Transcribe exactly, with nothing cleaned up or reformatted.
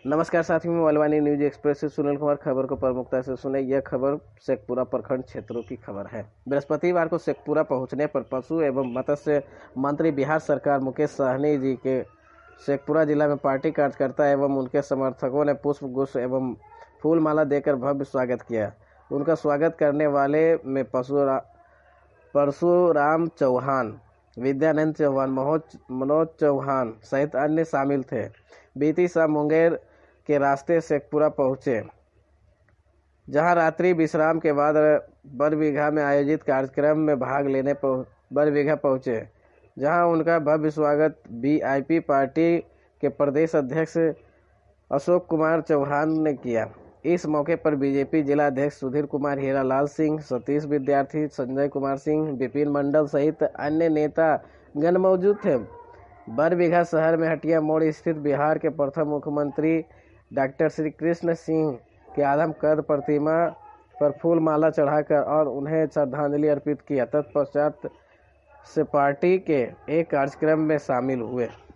नमस्कार साथियों, मैं मलवानी न्यूज एक्सप्रेस से सुनील कुमार। खबर को प्रमुखता से सुने। यह खबर शेखपुरा प्रखंड क्षेत्रों की खबर है। बृहस्पतिवार को शेखपुरा पहुंचने पर पशु एवं मत्स्य मंत्री बिहार सरकार मुकेश सहनी जी के शेखपुरा जिला में पार्टी कार्यकर्ता एवं उनके समर्थकों ने पुष्प गुच्छ एवं फूल माला देकर भव्य स्वागत किया। उनका स्वागत करने वाले में परशुरा परशुराम चौहान, विद्यानंद चौहान, मनोज चौहान सहित अन्य शामिल थे। बीती शाम मुंगेर के रास्ते शेखपुरा पहुंचे, जहां रात्रि विश्राम के बाद बरबीघा में आयोजित कार्यक्रम में भाग लेने बरबीघा पहुंचे, जहां उनका भव्य स्वागत वीआईपी पार्टी के प्रदेश अध्यक्ष अशोक कुमार चौहान ने किया। इस मौके पर बीजेपी जिला अध्यक्ष सुधीर कुमार, हीरालाल सिंह, सतीश विद्यार्थी, संजय कुमार सिंह, विपिन मंडल सहित अन्य नेता गण मौजूद थे। बरबीघा शहर में हटिया मोड़ स्थित बिहार के प्रथम मुख्यमंत्री डॉक्टर श्री कृष्ण सिंह की आदम कद प्रतिमा पर फूल माला चढ़ाकर और उन्हें श्रद्धांजलि अर्पित किया। तत्पश्चात से पार्टी के एक कार्यक्रम में शामिल हुए।